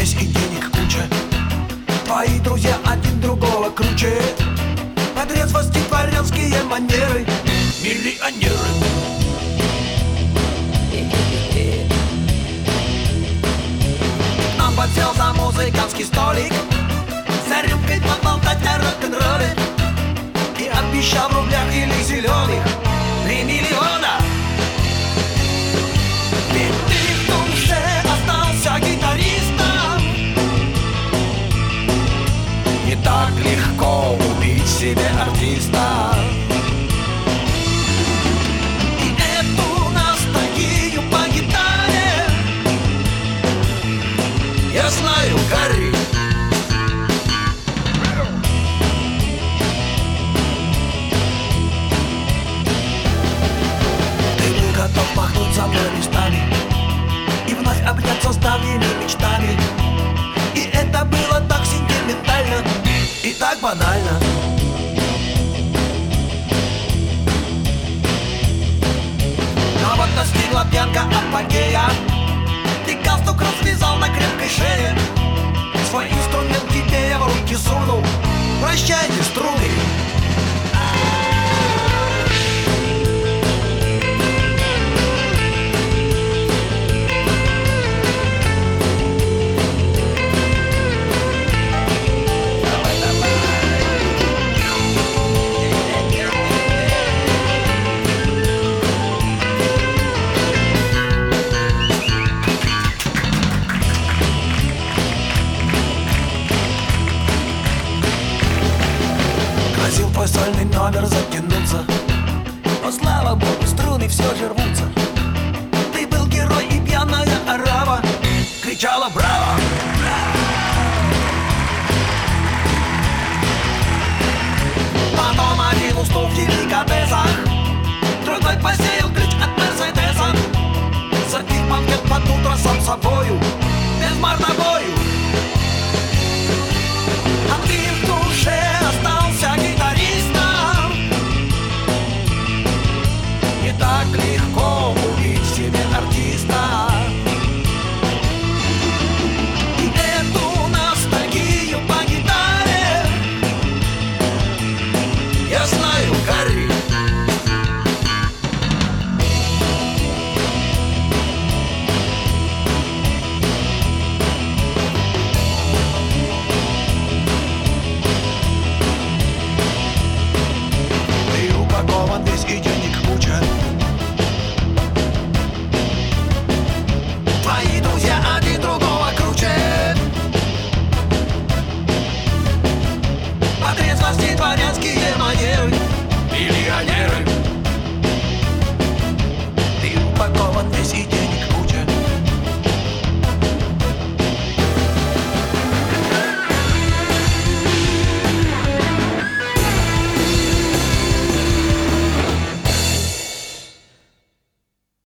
здесь и денег куча. Твои друзья один другого круче. По трезвости дворянские манеры. Миллионеры. К нам подсел за музыкантский столик, за рюмкой поболтать о рок-н-ролле. И обещал в рублях или зеленых 3 миллиона. Ведь ты в душе остался гитаристом. Не так легко убить себе артиста. И эту ностальгию по гитаре я знаю, Гарри. Готов махнуть со мной листами и вновь обняться с давними мечтами. И это было так сентиментально и так банально. Но вот настигла пьянка апогея. Ты галстук развязал на крепкой шее. Свой инструмент тебе я в руки сунул. Прощайте, струны. Твой сольный номер затянуться, но слава богу, струны все же рвутся. Ты был герой, и пьяная арава кричала браво. Потом один уснул в деликатесах, другой посеял ключ от Мерседеса. Запив банкет под утро сам собою.